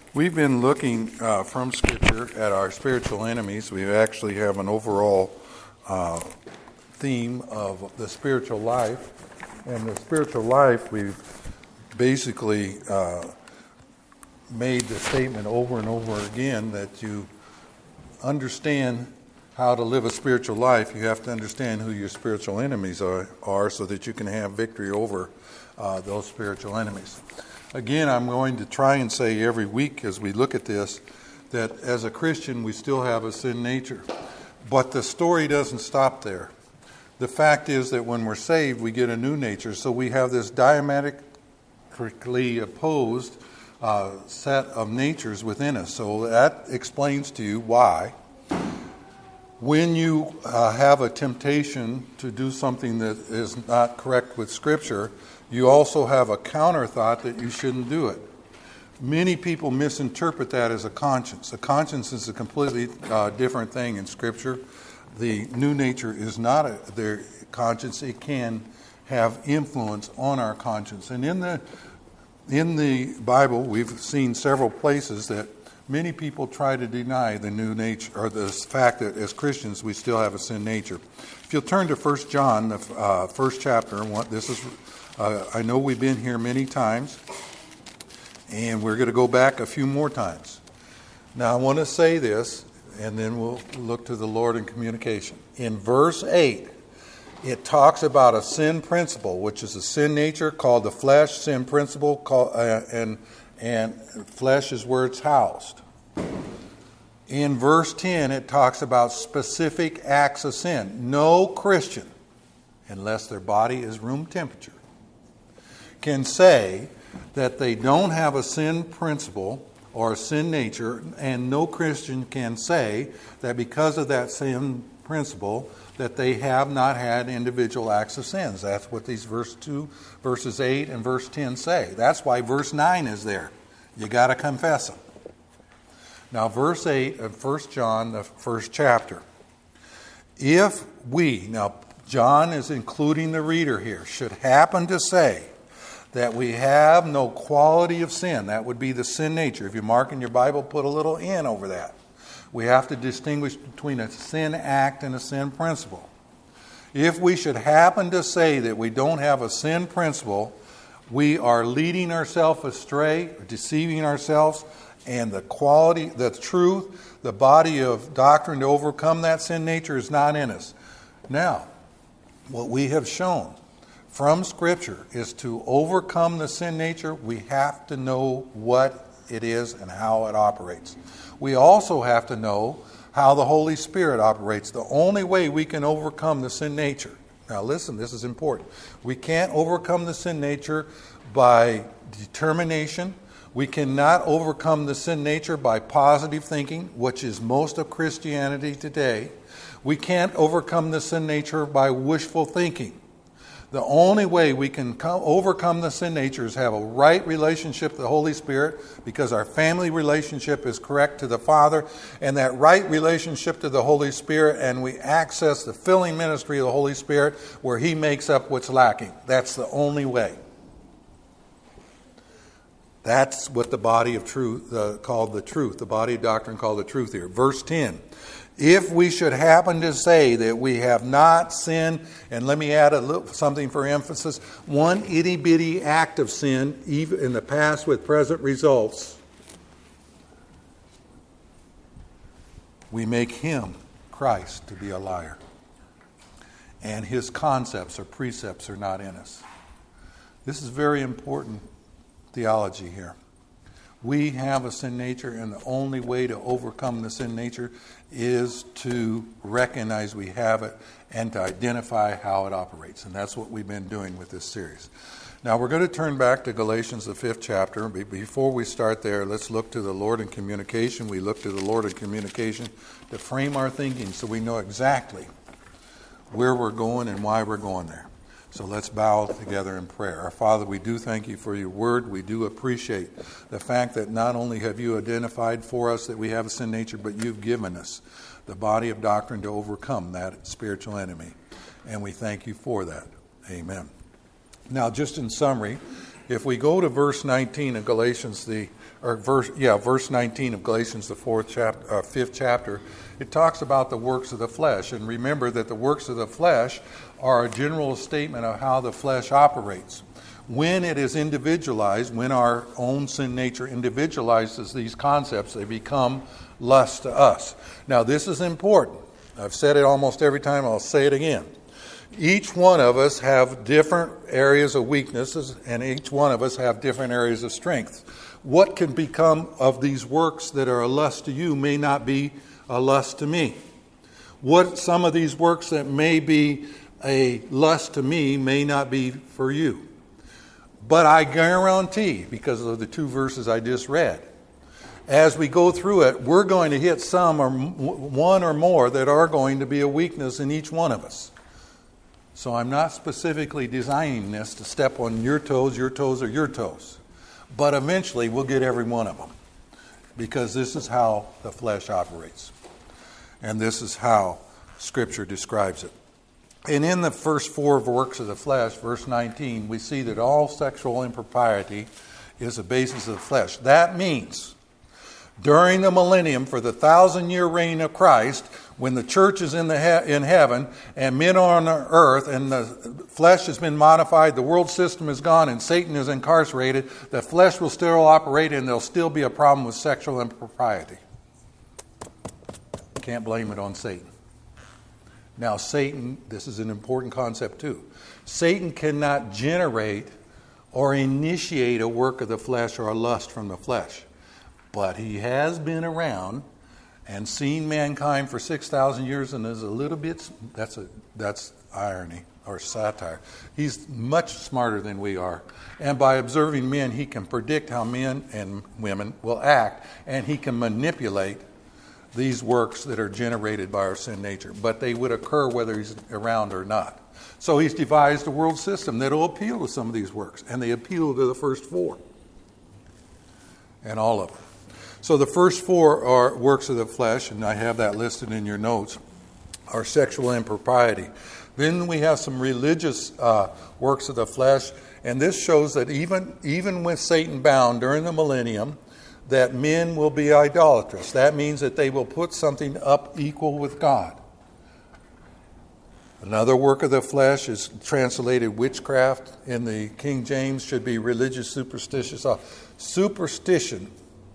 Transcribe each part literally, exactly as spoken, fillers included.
We've been looking uh, from Scripture at our spiritual enemies. We actually have an overall uh, theme of the spiritual life. And the spiritual life, we've basically uh, made the statement over and over again that you understand how to live a spiritual life. You have to understand who your spiritual enemies are, are so that you can have victory over uh, those spiritual enemies. Again, I'm going to try and say every week as we look at this that as a Christian we still have a sin nature. But the story doesn't stop there. The fact is that when we're saved we get a new nature. So we have this diametrically opposed uh, set of natures within us. So that explains to you why when you uh, have a temptation to do something that is not correct with Scripture, you also have a counter thought that you shouldn't do it. Many people misinterpret that as a conscience. A conscience is a completely uh, different thing in Scripture. The new nature is not a, their conscience. It can have influence on our conscience. And in the in the Bible, we've seen several places that many people try to deny the new nature, or the fact that as Christians we still have a sin nature. If you'll turn to First John, the uh, first chapter, this is. Uh, I know we've been here many times, and we're going to go back a few more times. Now, I want to say this, and then we'll look to the Lord in communication. In verse eight, it talks about a sin principle, which is a sin nature called the flesh, sin principle, called, uh, and, and flesh is where it's housed. In verse ten, it talks about specific acts of sin. No Christian, unless their body is room temperature, can say that they don't have a sin principle or a sin nature, and no Christian can say that because of that sin principle that they have not had individual acts of sins. That's what these verse two, verses eight and verse ten say. That's why verse nine is there. You got to confess them. Now, verse eight of First John, the first chapter. If we, now John is including the reader here, should happen to say that we have no quality of sin. That would be the sin nature. If you mark in your Bible, put a little N over that. We have to distinguish between a sin act and a sin principle. If we should happen to say that we don't have a sin principle, we are leading ourselves astray, deceiving ourselves, and the quality, the truth, the body of doctrine to overcome that sin nature is not in us. Now, what we have shown from Scripture is to overcome the sin nature, we have to know what it is and how it operates. We also have to know how the Holy Spirit operates. The only way we can overcome the sin nature. Now listen, this is important. We can't overcome the sin nature by determination. We cannot overcome the sin nature by positive thinking, which is most of Christianity today. We can't overcome the sin nature by wishful thinking. The only way we can come, overcome the sin nature is have a right relationship with the Holy Spirit, because our family relationship is correct to the Father, and that right relationship to the Holy Spirit, and we access the filling ministry of the Holy Spirit where He makes up what's lacking. That's the only way. That's what the body of truth uh, called the truth, the body of doctrine called the truth here. Verse ten. If we should happen to say that we have not sinned, and let me add a little, something for emphasis, one itty-bitty act of sin, even in the past with present results, we make Him, Christ, to be a liar. And His concepts or precepts are not in us. This is very important theology here. We have a sin nature, and the only way to overcome the sin nature is to recognize we have it and to identify how it operates. And that's what we've been doing with this series. Now we're going to turn back to Galatians, the fifth chapter. Before we start there, let's look to the Lord in communication. We look to the Lord in communication to frame our thinking so we know exactly where we're going and why we're going there. So let's bow together in prayer. Our Father, we do thank You for Your word. We do appreciate the fact that not only have You identified for us that we have a sin nature, but You've given us the body of doctrine to overcome that spiritual enemy. And we thank You for that. Amen. Now, just in summary, if we go to verse nineteen of Galatians, the or verse, yeah, verse nineteen of Galatians, the fourth chapter, uh, fifth chapter, it talks about the works of the flesh. And remember that the works of the flesh are a general statement of how the flesh operates. When it is individualized, when our own sin nature individualizes these concepts, they become lust to us. Now, this is important. I've said it almost every time. I'll say it again. Each one of us have different areas of weaknesses, and each one of us have different areas of strength. What can become of these works that are a lust to you may not be a lust to me. What some of these works that may be a lust to me may not be for you. But I guarantee, because of the two verses I just read, as we go through it, we're going to hit some or one or more that are going to be a weakness in each one of us. So I'm not specifically designing this to step on your toes, your toes, or your toes. But eventually we'll get every one of them. Because this is how the flesh operates. And this is how Scripture describes it. And in the first four works of the flesh, verse nineteen, we see that all sexual impropriety is the basis of the flesh. That means during the millennium, for the thousand-year reign of Christ, when the church is in the he- in heaven and men are on the earth and the flesh has been modified, the world system is gone and Satan is incarcerated, the flesh will still operate and there'll still be a problem with sexual impropriety. Can't blame it on Satan. Now, Satan, this is an important concept too. Satan cannot generate or initiate a work of the flesh or a lust from the flesh. But he has been around and seen mankind for six thousand years and is a little bit, that's a that's irony or satire. He's much smarter than we are. And by observing men, he can predict how men and women will act, and he can manipulate these works that are generated by our sin nature. But they would occur whether he's around or not. So he's devised a world system that will appeal to some of these works. And they appeal to the first four. And all of them. So the first four are works of the flesh, and I have that listed in your notes, are sexual impropriety. Then we have some religious uh, works of the flesh. And this shows that even, even with Satan bound during the millennium, that men will be idolatrous. That means that they will put something up equal with God. Another work of the flesh is translated witchcraft. In the King James should be religious superstitious. Superstition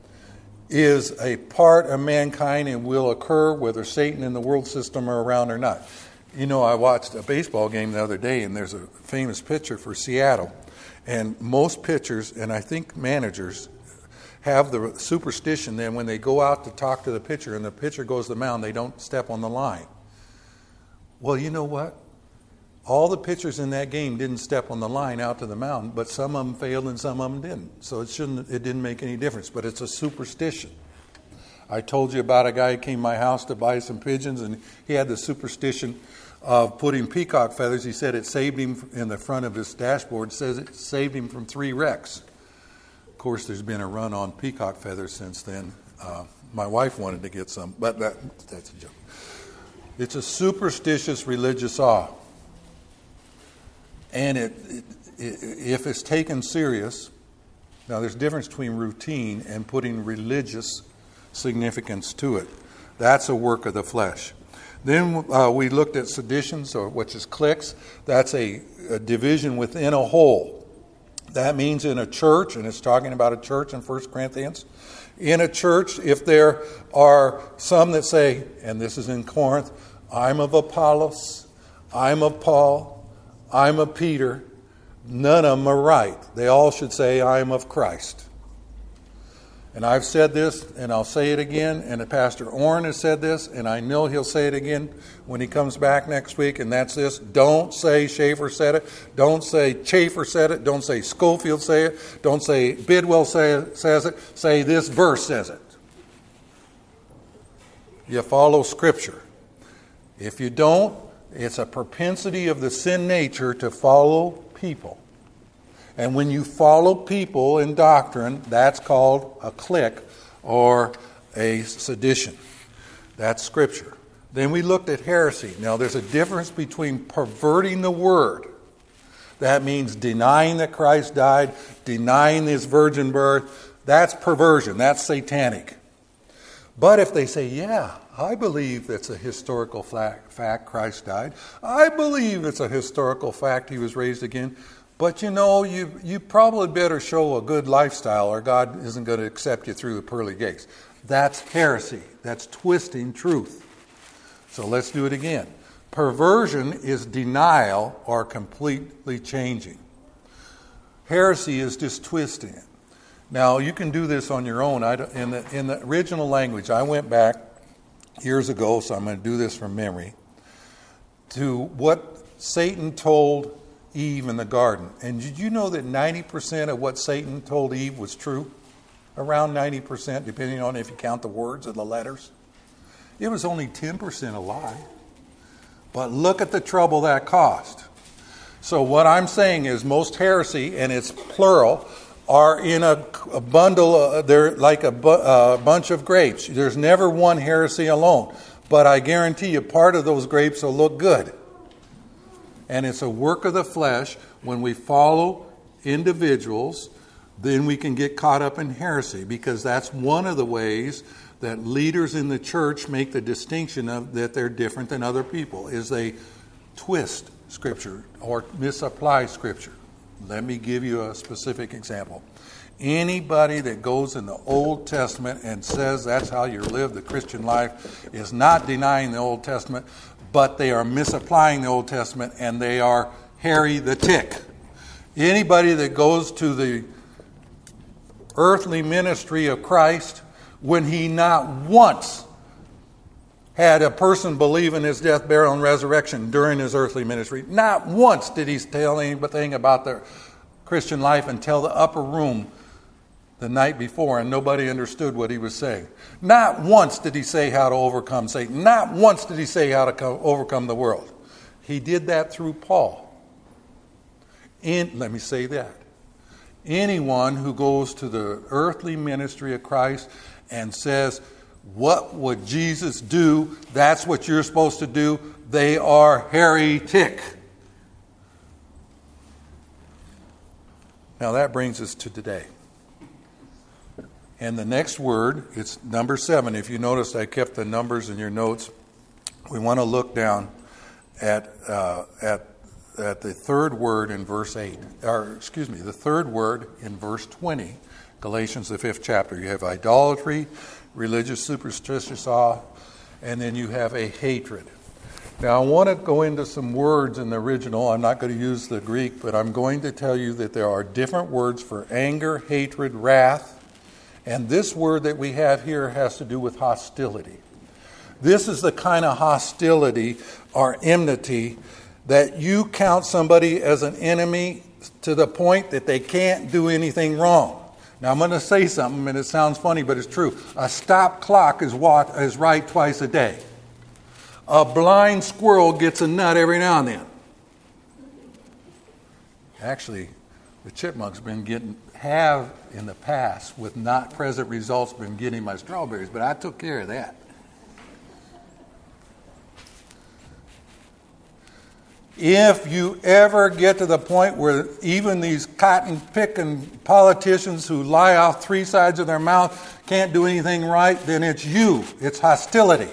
is a part of mankind and will occur whether Satan and the world system are around or not. You know, I watched a baseball game the other day, and there's a famous pitcher for Seattle. And most pitchers, and I think managers, have the superstition that when they go out to talk to the pitcher and the pitcher goes to the mound, they don't step on the line. Well, you know what? All the pitchers in that game didn't step on the line out to the mound, but some of them failed and some of them didn't. So it shouldn't. It didn't make any difference, but it's a superstition. I told you about a guy who came to my house to buy some pigeons, and he had the superstition of putting peacock feathers. He said it saved him in the front of his dashboard. It says it saved him from three wrecks. Of course, there's been a run on peacock feathers since then. Uh, my wife wanted to get some, but that, that's a joke. It's a superstitious religious awe. And it, it, it, if it's taken serious, now there's a difference between routine and putting religious significance to it. That's a work of the flesh. Then uh, we looked at seditions, or which is cliques. That's a, a division within a whole. That means in a church, and it's talking about a church in First Corinthians. In a church, if there are some that say, and this is in Corinth, I'm of Apollos, I'm of Paul, I'm of Peter, none of them are right. They all should say, I'm of Christ. And I've said this, and I'll say it again, and Pastor Orrin has said this, and I know he'll say it again when he comes back next week, and that's this. Don't say Schaefer said it. Don't say Chafer said it. Don't say Schofield said it. Don't say Bidwell say, says it. Say this verse says it. You follow Scripture. If you don't, it's a propensity of the sin nature to follow people. And when you follow people in doctrine, that's called a clique or a sedition. That's Scripture. Then we looked at heresy. Now, there's a difference between perverting the Word. That means denying that Christ died, denying His virgin birth, That's perversion. That's satanic. But if they say, yeah, I believe it's a historical fact Christ died. I believe it's a historical fact he was raised again. But you know, you, you probably better show a good lifestyle or God isn't going to accept you through the pearly gates. That's heresy. That's twisting truth. So let's do it again. Perversion is denial or completely changing. Heresy is just twisting it. Now, you can do this on your own. I, in, the, in the original language, I went back years ago, so I'm going to do this from memory, to what Satan told Eve in the garden. And did you know that ninety percent of what Satan told Eve was true? Around ninety percent, depending on if you count the words or the letters. It was only ten percent a lie. But look at the trouble that caused. So what I'm saying is most heresy, and it's plural, are in a, a bundle, uh, they're like a bu- uh, bunch of grapes. There's never one heresy alone. But I guarantee you part of those grapes will look good. And it's a work of the flesh. When we follow individuals, then we can get caught up in heresy, because that's one of the ways that leaders in the church make the distinction of that they're different than other people, is they twist Scripture or misapply Scripture. Let me give you a specific example. Anybody that goes in the Old Testament and says that's how you live the Christian life is not denying the Old Testament, but they are misapplying the Old Testament, and they are Harry the Tick. Anybody that goes to the earthly ministry of Christ when he not once had a person believe in his death, burial, and resurrection during his earthly ministry. Not once did he tell anything about the Christian life until the upper room the night before, and nobody understood what he was saying. Not once did he say how to overcome Satan. Not once did he say how to co- overcome the world. He did that through Paul. And let me say that. Anyone who goes to the earthly ministry of Christ and says, what would Jesus do? That's what you're supposed to do. They are heretic. Now that brings us to today. And the next word, it's number seven. If you noticed, I kept the numbers in your notes. We want to look down at uh, at at the third word in verse eight. Or excuse me, the third word in verse twenty, Galatians the fifth chapter. You have idolatry, religious superstitious awe, and then you have a hatred. Now I want to go into some words in the original. I'm not going to use the Greek, but I'm going to tell you that there are different words for anger, hatred, wrath. And this word that we have here has to do with hostility. This is the kind of hostility or enmity that you count somebody as an enemy to the point that they can't do anything wrong. Now I'm going to say something, and it sounds funny, but it's true. A stop clock is, what, is right twice a day. A blind squirrel gets a nut every now and then. Actually, the chipmunk's been getting, have in the past, with not present results, been getting my strawberries, but I took care of that. If you ever get to the point where even these cotton-picking politicians who lie off three sides of their mouth can't do anything right, then it's you. It's hostility.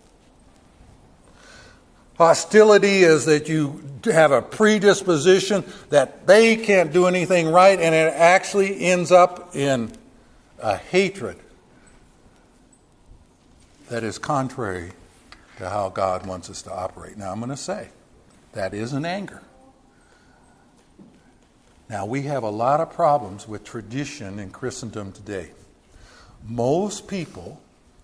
Hostility is that you have a predisposition that they can't do anything right, and it actually ends up in a hatred that is contrary to how God wants us to operate. Now I'm going to say, that isn't anger. Now we have a lot of problems with tradition in Christendom today. Most people,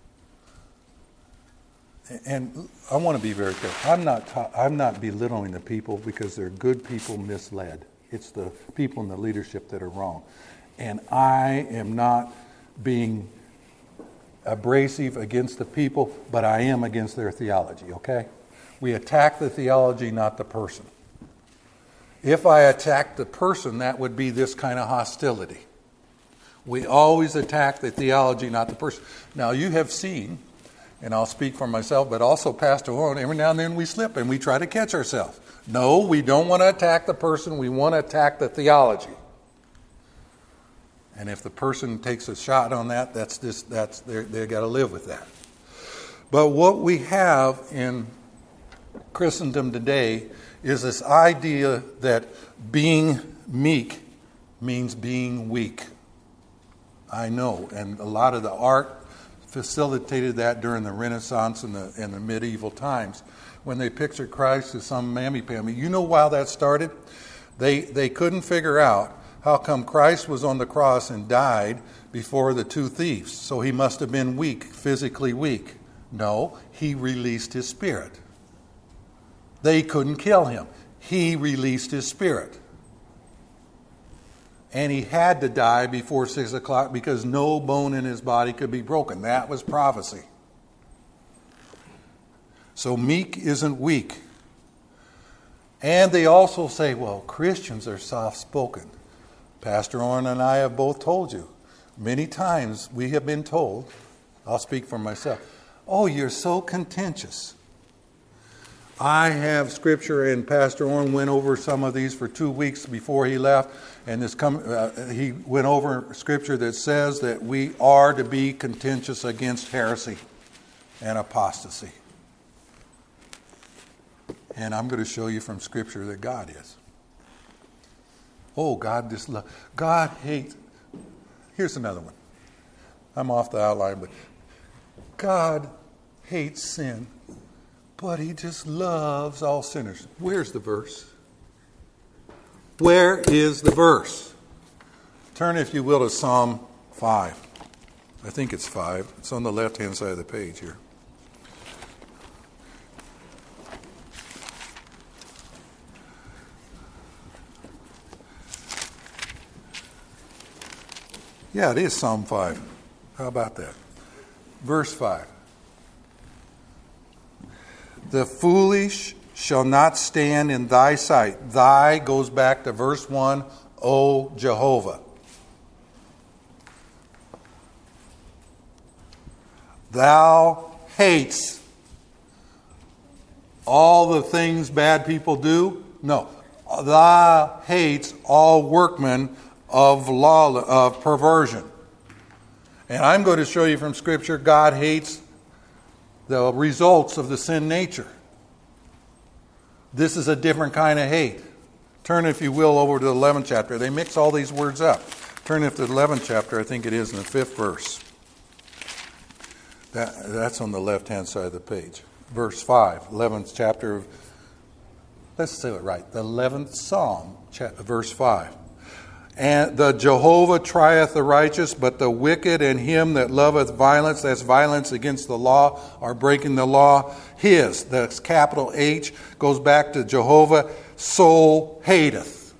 and I want to be very careful. I'm not ta- I'm not belittling the people, because they're good people misled. It's the people in the leadership that are wrong. And I am not being abrasive against the people, but I am against their theology, okay? We attack the theology, not the person. If I attack the person, that would be this kind of hostility. We always attack the theology, not the person. Now you have seen, and I'll speak for myself, but also Pastor Warren, every now and then we slip and we try to catch ourselves. No, we don't want to attack the person. We want to attack the theology. And if the person takes a shot on that, that's just that's they they got to live with that. But what we have in Christendom today is this idea that being meek means being weak. I know, and a lot of the art facilitated that during the Renaissance and the, and the medieval times when they pictured Christ as some mammy-pammy. You know why that started? They they couldn't figure out how come Christ was on the cross and died before the two thieves. So he must have been weak, physically weak. No, he released his spirit. They couldn't kill him. He released his spirit. And he had to die before six o'clock because no bone in his body could be broken. That was prophecy. So meek isn't weak. And they also say, well, Christians are soft-spoken. Pastor Orrin and I have both told you. Many times we have been told, I'll speak for myself, oh, you're so contentious. I have scripture, and Pastor Orrin went over some of these for two weeks before he left, and this come, uh, he went over scripture that says that we are to be contentious against heresy and apostasy. And I'm going to show you from scripture that God is. Oh, God, this love. God hates. Here's another one. I'm off the outline, but God hates sin, but he just loves all sinners. Where's the verse? Where is the verse? Turn, if you will, to Psalm five. I think it's five. It's on the left-hand side of the page here. Yeah, it is Psalm five. How about that? Verse five. The foolish shall not stand in thy sight. Thy goes back to verse one, O Jehovah. Thou hates all the things bad people do? No. Thou hates all workmen of law, of perversion. And I'm going to show you from Scripture, God hates the results of the sin nature. This is a different kind of hate. Turn, if you will, over to the eleventh chapter. They mix all these words up. Turn if to the eleventh chapter, I think it is, in the fifth verse. That, that's on the left-hand side of the page. Verse five, eleventh chapter of, let's say it right, the eleventh Psalm, verse five. And the Jehovah trieth the righteous, but the wicked and him that loveth violence, that's violence against the law, are breaking the law. His, that's capital H, goes back to Jehovah, soul hateth.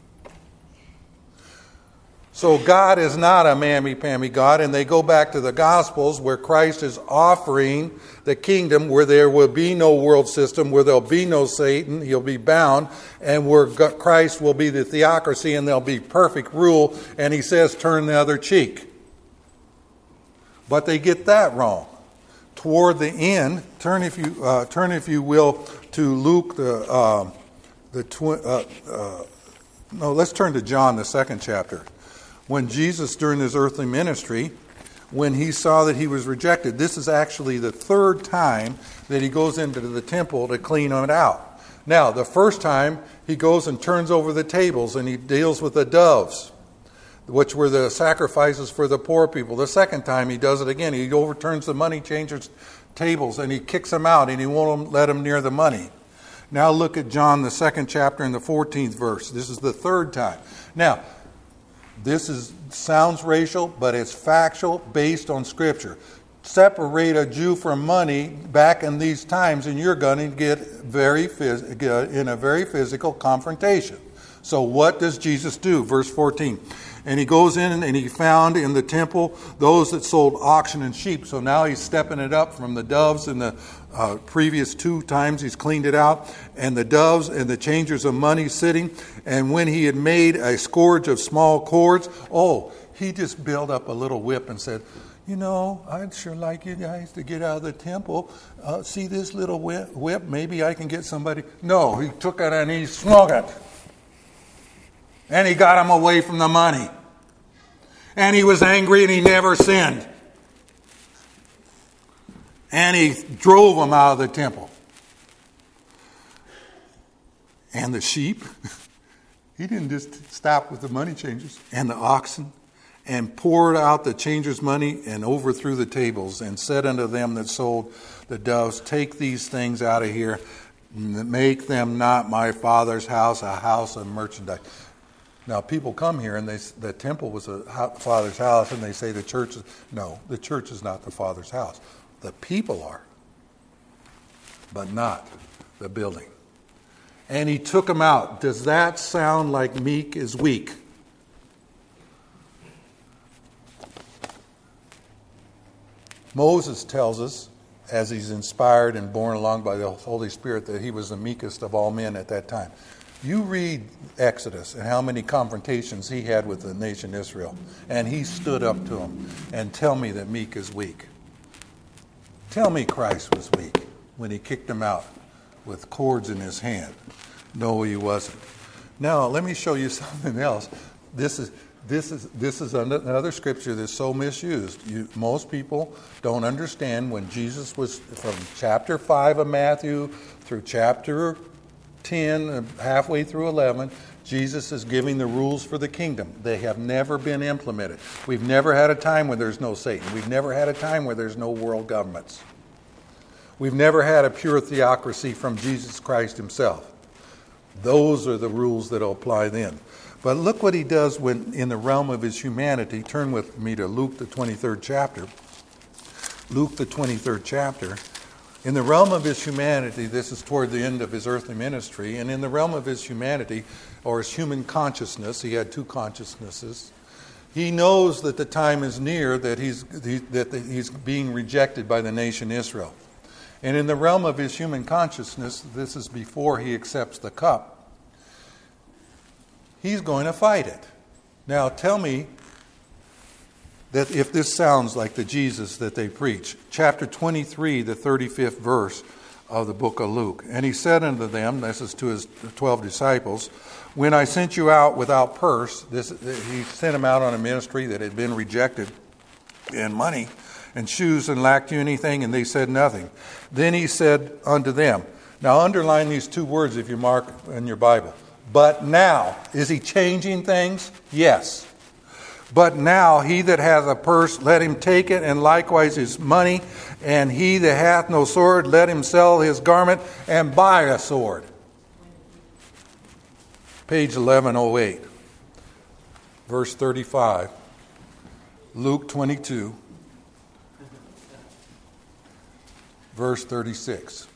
So God is not a mammy-pammy God, and they go back to the Gospels where Christ is offering the kingdom where there will be no world system, where there'll be no Satan, he'll be bound, and where Christ will be the theocracy and there'll be perfect rule, and he says, turn the other cheek. But they get that wrong. Toward the end, turn if you uh, turn if you will to Luke the uh, the twi- uh, uh, no, let's turn to John the second chapter. When Jesus, during his earthly ministry, when he saw that he was rejected, this is actually the third time that he goes into the temple to clean it out. Now, the first time, he goes and turns over the tables and he deals with the doves, which were the sacrifices for the poor people. The second time, he does it again. He overturns the money changers' tables and he kicks them out and he won't let them near the money. Now look at John, the second chapter and the fourteenth verse. This is the third time. Now, this is sounds racial, but it's factual, based on Scripture. Separate a Jew from money back in these times, and you're going to get very phys- in a very physical confrontation. So what does Jesus do? Verse fourteen. And he goes in and he found in the temple those that sold oxen and sheep. So now he's stepping it up from the doves and the uh, previous two times he's cleaned it out. And the doves and the changers of money sitting. And when he had made a scourge of small cords, oh, he just built up a little whip and said, you know, I'd sure like you guys to get out of the temple. Uh, see this little whip, whip? Maybe I can get somebody. No, he took it and he swung it. And he got him away from the money. And he was angry and he never sinned. And he drove them out of the temple. And the sheep, he didn't just stop with the money changers. And the oxen, and poured out the changers' money and overthrew the tables, and said unto them that sold the doves, take these things out of here, make them not my Father's house a house of merchandise. Now, people come here and they, the temple was a Father's house, and they say the church is, no, the church is not the Father's house. The people are, but not the building. And he took them out. Does that sound like meek is weak? Moses tells us, as he's inspired and borne along by the Holy Spirit, that he was the meekest of all men at that time. You read Exodus and how many confrontations he had with the nation Israel. And he stood up to them. And tell me that meek is weak. Tell me Christ was weak when he kicked them out with cords in his hand. No, he wasn't. Now, let me show you something else. This is this is this is another scripture that's so misused. You, most people don't understand when Jesus was from chapter five of Matthew through chapter ten, halfway through eleven, Jesus is giving the rules for the kingdom. They have never been implemented. We've never had a time where there's no Satan. We've never had a time where there's no world governments. We've never had a pure theocracy from Jesus Christ himself. Those are the rules that will apply then. But look what he does when in the realm of his humanity. Turn with me to Luke, the twenty-third chapter. Luke, the twenty-third chapter. In the realm of his humanity, this is toward the end of his earthly ministry, and in the realm of his humanity, or his human consciousness, he had two consciousnesses. He knows that the time is near that he's that he's being rejected by the nation Israel. And in the realm of his human consciousness, this is before he accepts the cup, he's going to fight it. Now tell me that if this sounds like the Jesus that they preach. Chapter twenty-three, the thirty-fifth verse of the book of Luke. And he said unto them, this is to his twelve disciples, when I sent you out without purse, this, he sent them out on a ministry that had been rejected in money and shoes, and lacked you anything? And they said nothing. Then he said unto them, now underline these two words if you mark in your Bible. But now, is he changing things? Yes. But now he that hath a purse, let him take it, and likewise his money. And he that hath no sword, let him sell his garment and buy a sword. Page eleven oh eight. Verse thirty-five. Luke twenty-two. Verse thirty-six.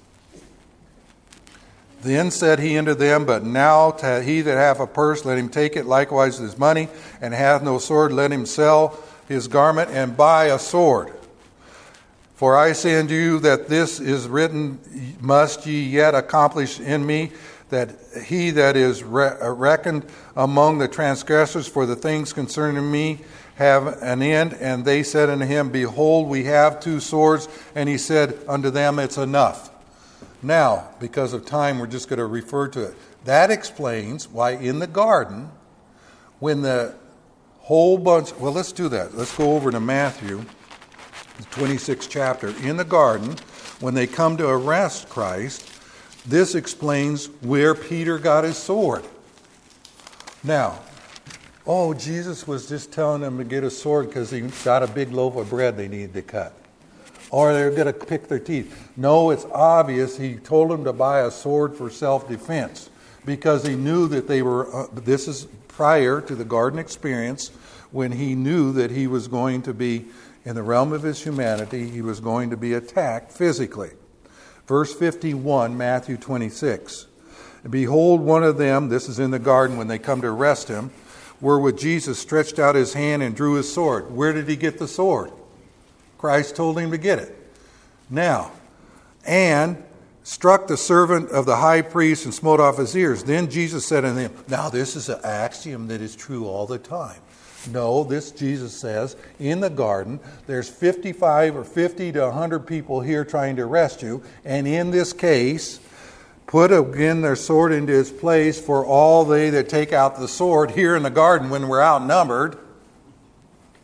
Then said he unto them, but now he that hath a purse, let him take it, likewise his money, and hath no sword, let him sell his garment and buy a sword. For I say unto you that this is written, must ye yet accomplish in me, that he that is re- reckoned among the transgressors for the things concerning me have an end. And they said unto him, behold, we have two swords. And he said unto them, it's enough. Now, because of time, we're just going to refer to it. That explains why in the garden, when the whole bunch... Well, let's do that. Let's go over to Matthew, the twenty-sixth chapter. In the garden, when they come to arrest Christ, this explains where Peter got his sword. Now, oh, Jesus was just telling them to get a sword because he got a big loaf of bread they needed to cut. Or they're going to pick their teeth. No, it's obvious he told them to buy a sword for self-defense because he knew that they were, uh, this is prior to the garden experience, when he knew that he was going to be, in the realm of his humanity, he was going to be attacked physically. Verse fifty-one, Matthew twenty-six. Behold, one of them, this is in the garden when they come to arrest him, wherewith Jesus stretched out his hand and drew his sword. Where did he get the sword? Christ told him to get it. Now, and struck the servant of the high priest and smote off his ears. Then Jesus said unto him, now this is an axiom that is true all the time. No, this Jesus says, in the garden, there's fifty-five or fifty to one hundred people here trying to arrest you. And in this case, put again their sword into its place, for all they that take out the sword here in the garden when we're outnumbered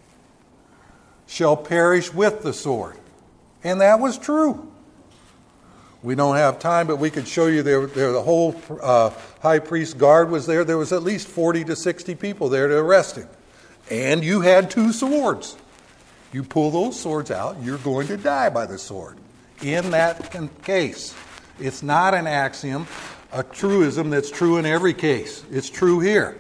shall perish with the sword. And that was true. We don't have time, but we could show you there, there the whole uh, high priest guard was there. There was at least forty to sixty people there to arrest him. And you had two swords. You pull those swords out, you're going to die by the sword. In that case, it's not an axiom, a truism that's true in every case. It's true here.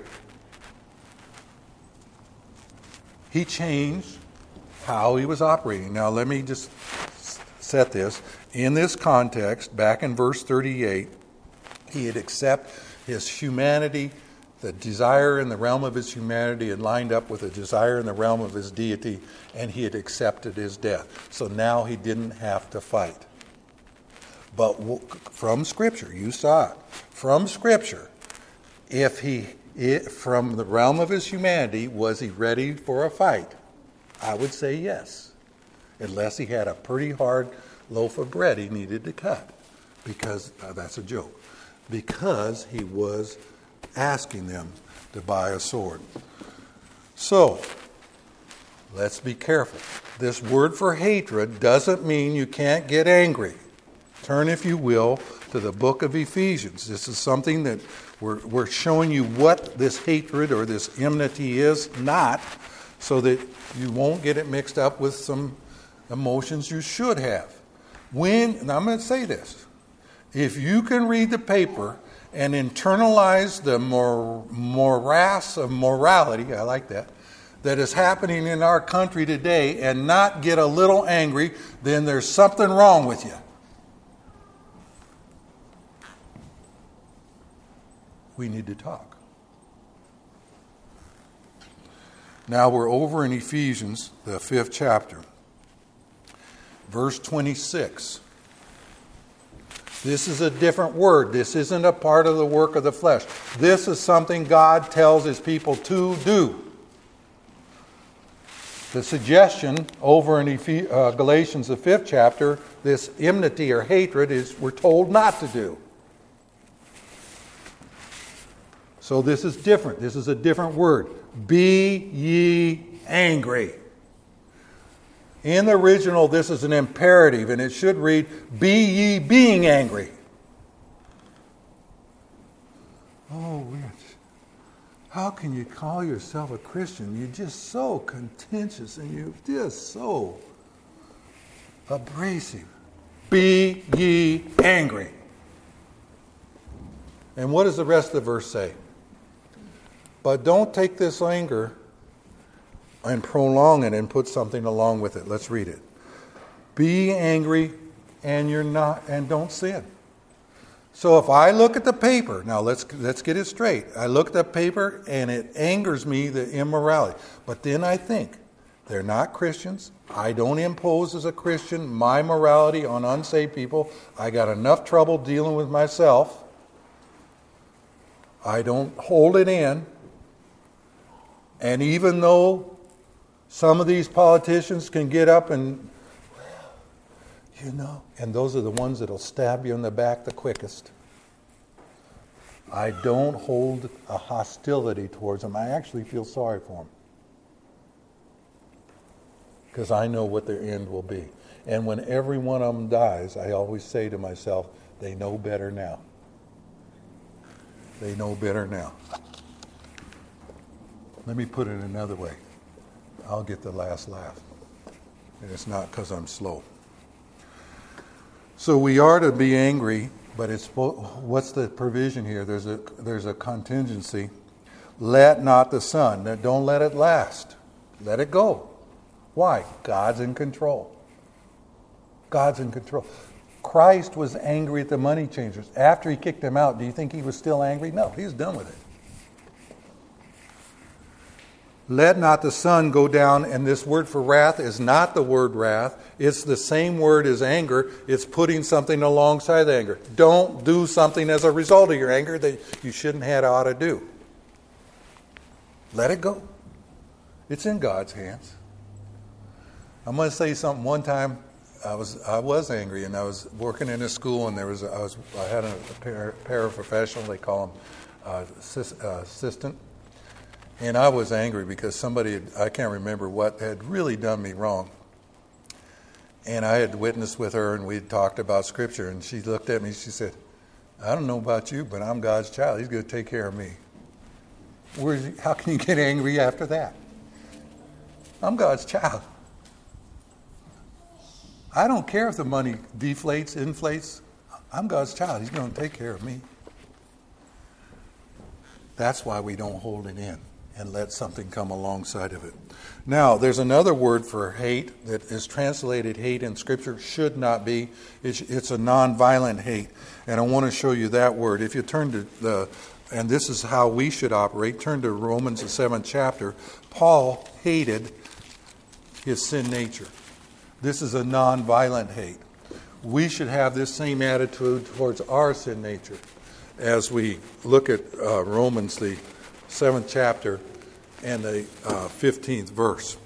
He changed how he was operating. Now let me just set this. In this context, back in verse thirty-eight, he had accepted his humanity, the desire in the realm of his humanity had lined up with the desire in the realm of his deity, and he had accepted his death. So now he didn't have to fight. But from Scripture, you saw it, from Scripture, if he, it, from the realm of his humanity, was he ready for a fight? I would say yes, unless he had a pretty hard loaf of bread he needed to cut, because uh, that's a joke, because he was asking them to buy a sword. So, let's be careful. This word for hatred doesn't mean you can't get angry. Turn, if you will, to the book of Ephesians. This is something that we're, we're showing you what this hatred or this enmity is not, so that you won't get it mixed up with some emotions you should have. When, and I'm going to say this, if you can read the paper and internalize the mor- morass of morality, I like that, that is happening in our country today and not get a little angry, then there's something wrong with you. We need to talk. Now we're over in Ephesians, the fifth chapter. Verse twenty-six. This is a different word. This isn't a part of the work of the flesh. This is something God tells his people to do. The suggestion over in Ephes- uh, Galatians, the fifth chapter, this enmity or hatred is we're told not to do. So this is different. This is a different word. Be ye angry. In the original, this is an imperative, and it should read, be ye being angry. Oh, Rich, how can you call yourself a Christian? You're just so contentious, and you're just so abrasive. Be ye angry. And what does the rest of the verse say? But don't take this anger and prolong it and put something along with it. Let's read it. Be angry and you're not, and don't sin. So if I look at the paper, now let's let's get it straight. I look at the paper and it angers me, the immorality. But then I think, they're not Christians. I don't impose as a Christian my morality on unsaved people. I got enough trouble dealing with myself. I don't hold it in. And even though some of these politicians can get up and, well, you know, and those are the ones that'll stab you in the back the quickest. I don't hold a hostility towards them. I actually feel sorry for them. Because I know what their end will be. And when every one of them dies, I always say to myself, they know better now. They know better now. Let me put it another way. I'll get the last laugh. And it's not because I'm slow. So we are to be angry, but it's what's the provision here? There's a there's a contingency. Let not the sun. Don't let it last. Let it go. Why? God's in control. God's in control. Christ was angry at the money changers. After he kicked them out, do you think he was still angry? No, he's done with it. Let not the sun go down, and this word for wrath is not the word wrath. It's the same word as anger. It's putting something alongside the anger. Don't do something as a result of your anger that you shouldn't have ought to do. Let it go. It's in God's hands. I'm going to say something. One time, I was I was angry, and I was working in a school, and there was a, I was I had a, a paraprofessional. They call him uh, assist, uh, assistant. And I was angry because somebody, had, I can't remember what, had really done me wrong. And I had witnessed with her, and we had talked about Scripture, and she looked at me, she said, I don't know about you, but I'm God's child. He's going to take care of me. Where's he, how can you get angry after that? I'm God's child. I don't care if the money deflates, inflates. I'm God's child. He's going to take care of me. That's why we don't hold it in and let something come alongside of it. Now, there's another word for hate that is translated hate in Scripture. Should not be. It's, it's a nonviolent hate. And I want to show you that word. If you turn to the, and this is how we should operate, turn to Romans, the seventh chapter. Paul hated his sin nature. This is a nonviolent hate. We should have this same attitude towards our sin nature as we look at uh, Romans, the seventh chapter, and the uh, fifteenth verse.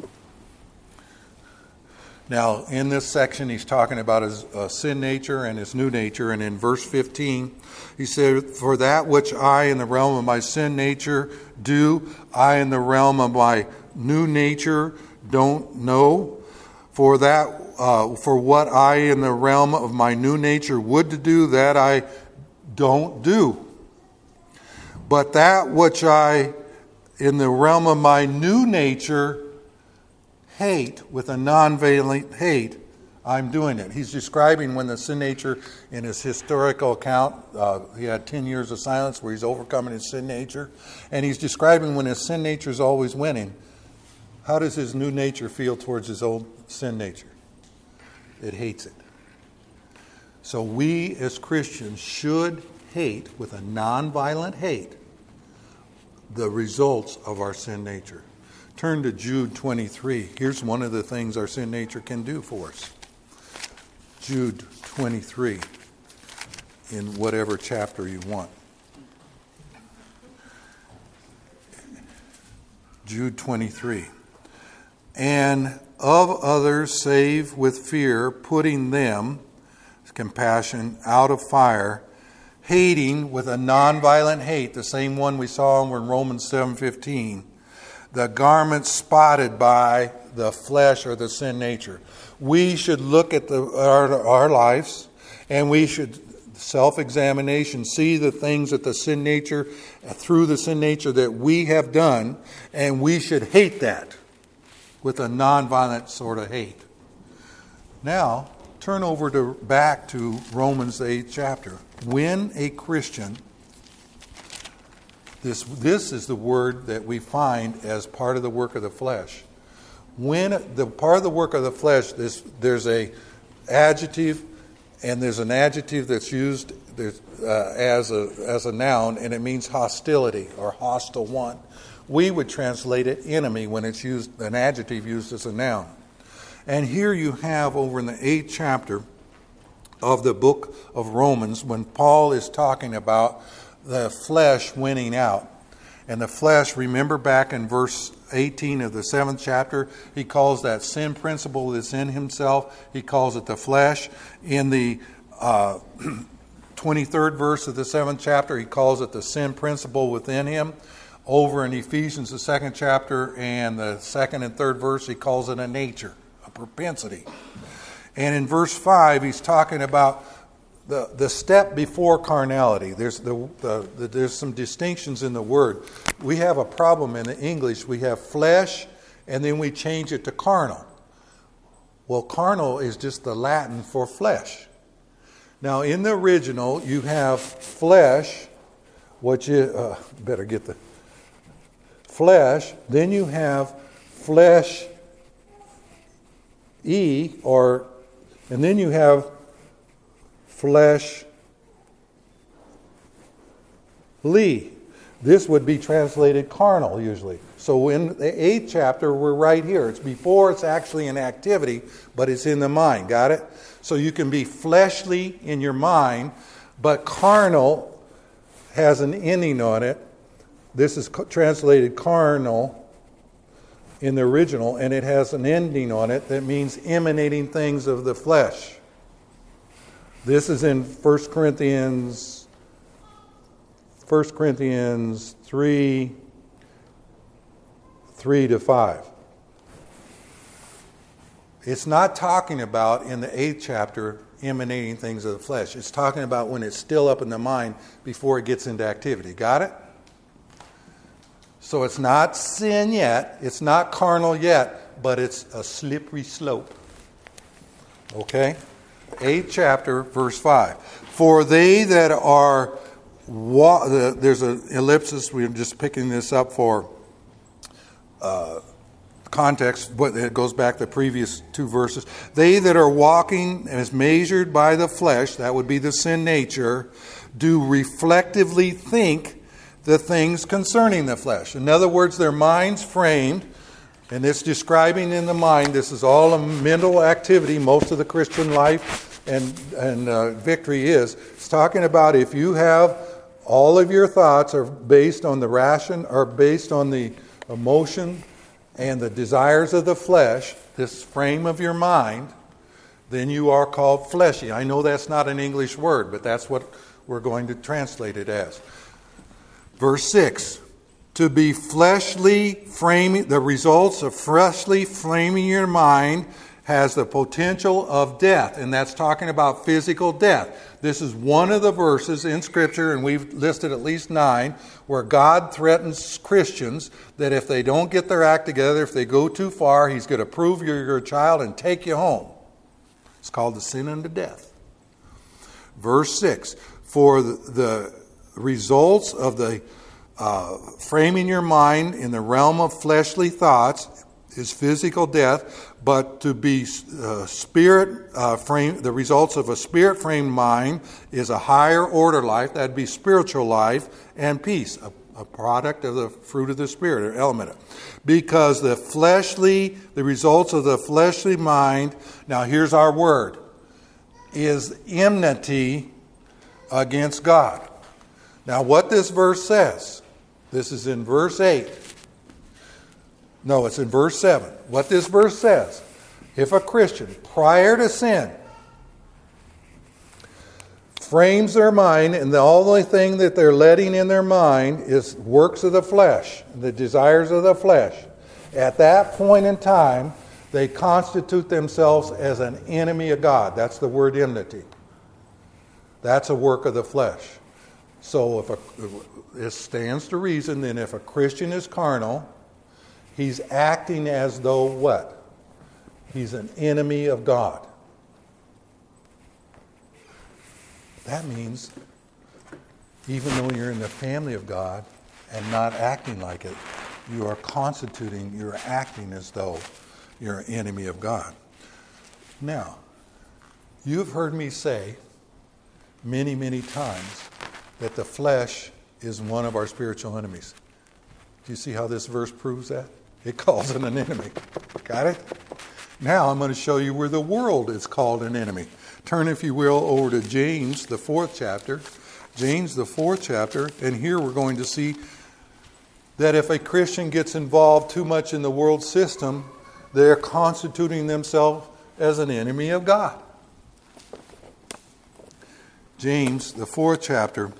Now, in this section, he's talking about his uh, sin nature and his new nature. And in verse fifteen, he said, For that which I in the realm of my sin nature do, I in the realm of my new nature don't know. For that, uh, for what I in the realm of my new nature would to do, that I don't do. But that which I in the realm of my new nature hate, with a nonviolent hate, I'm doing it. He's describing when the sin nature, in his historical account, uh, he had ten years of silence where he's overcoming his sin nature. And he's describing when his sin nature is always winning. How does his new nature feel towards his old sin nature? It hates it. So we as Christians should hate, with a nonviolent hate, the results of our sin nature. Turn to Jude twenty-three. Here's one of the things our sin nature can do for us. Jude twenty-three, in whatever chapter you want. Jude twenty-three. And of others save with fear, putting them, compassion, out of fire, hating with a nonviolent hate, the same one we saw in Romans seven fifteen, the garment spotted by the flesh or the sin nature. We should look at the, our, our lives, and we should self-examination, see the things that the sin nature, through the sin nature that we have done, and we should hate that with a nonviolent sort of hate. Now, turn over to back to Romans, the eighth chapter. When a Christian, this this is the word that we find as part of the work of the flesh. When the part of the work of the flesh, this, there's a adjective, and there's an adjective that's used uh, as a as a noun, and it means hostility or hostile one. We would translate it enemy when it's used, an adjective used as a noun. And here you have over in the eighth chapter of the book of Romans, when Paul is talking about the flesh winning out. And the flesh, remember back in verse eighteen of the seventh chapter, he calls that sin principle that's in himself, he calls it the flesh. In the uh, twenty-third verse of the seventh chapter, he calls it the sin principle within him. Over in Ephesians, the second chapter, and the second and third verse, he calls it a nature, a propensity. And in verse five, he's talking about the, the step before carnality. There's the, the, the there's some distinctions in the word. We have a problem in the English. We have flesh, and then we change it to carnal. Well, carnal is just the Latin for flesh. Now, in the original, you have flesh, what you uh, better get the flesh. Then you have flesh e, or and then you have flesh li. This would be translated carnal usually. So in the eighth chapter, we're right here. It's before it's actually an activity, but it's in the mind. Got it? So you can be fleshly in your mind, but carnal has an ending on it. This is translated carnal in the original, and it has an ending on it that means emanating things of the flesh. This is in First Corinthians, First Corinthians three, three to five. It's not talking about in the eighth chapter emanating things of the flesh. It's talking about when it's still up in the mind before it gets into activity. Got it? So it's not sin yet. It's not carnal yet, but it's a slippery slope. Okay? eighth chapter, verse five. For they that are, wa- the, there's an ellipsis, we're just picking this up for uh, context, but it goes back to the previous two verses. They that are walking as measured by the flesh, that would be the sin nature, do reflectively think the things concerning the flesh. In other words, their minds framed, and it's describing in the mind, this is all a mental activity, most of the Christian life and, and uh, victory is. It's talking about if you have all of your thoughts are based on the ration, are based on the emotion and the desires of the flesh, this frame of your mind, then you are called fleshy. I know that's not an English word, but that's what we're going to translate it as. Verse six, to be fleshly framing, the results of fleshly framing your mind has the potential of death, and that's talking about physical death. This is one of the verses in Scripture, and we've listed at least nine, where God threatens Christians that if they don't get their act together, if they go too far, He's going to prove you're your child and take you home. It's called the sin unto death. Verse six, for the, the results of the uh, framing your mind in the realm of fleshly thoughts is physical death, but to be uh, spirit uh, frame, the results of a spirit framed mind is a higher order life. That'd be spiritual life and peace, a, a product of the fruit of the Spirit, or element. Because the fleshly, the results of the fleshly mind, now here's our word, is enmity against God. Now what this verse says, this is in verse eight. No, it's in verse seven. What this verse says, if a Christian, prior to sin, frames their mind, and the only thing that they're letting in their mind is works of the flesh, the desires of the flesh, at that point in time, they constitute themselves as an enemy of God. That's the word enmity. That's a work of the flesh. So if a, it stands to reason that if a Christian is carnal, he's acting as though what? He's an enemy of God. That means even though you're in the family of God and not acting like it, you are constituting, you're acting as though you're an enemy of God. Now, you've heard me say many, many times that the flesh is one of our spiritual enemies. Do you see how this verse proves that? It calls it an enemy. Got it? Now I'm going to show you where the world is called an enemy. Turn, if you will, over to James, the fourth chapter. James, the fourth chapter. And here we're going to see that if a Christian gets involved too much in the world system, they're constituting themselves as an enemy of God. James, the fourth chapter.